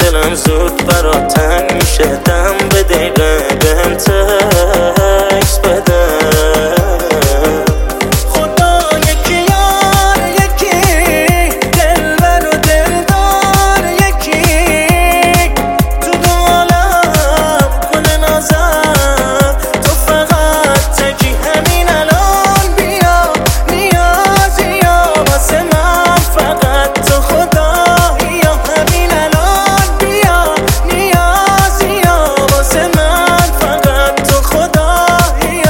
دلم زود برات تنگ میشه، دم به دقیقه بهم تکس بده. خدا یکی یار یکی، دلبر و دلدار یکی، تو دو عالم کنه نازم، تو فقط تکی همین الان بیا، نیازی یا واسه من فقط تو خدایی، یا همین الان بیا، نیازی یا واسه من فقط تو خدایی.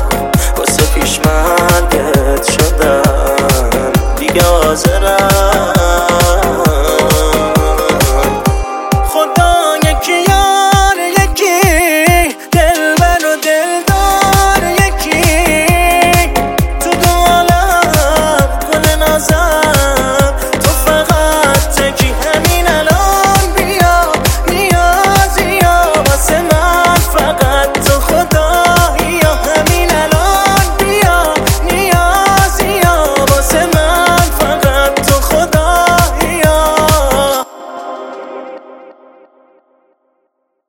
واسه پیشمرگت شدم دیگه حاضرم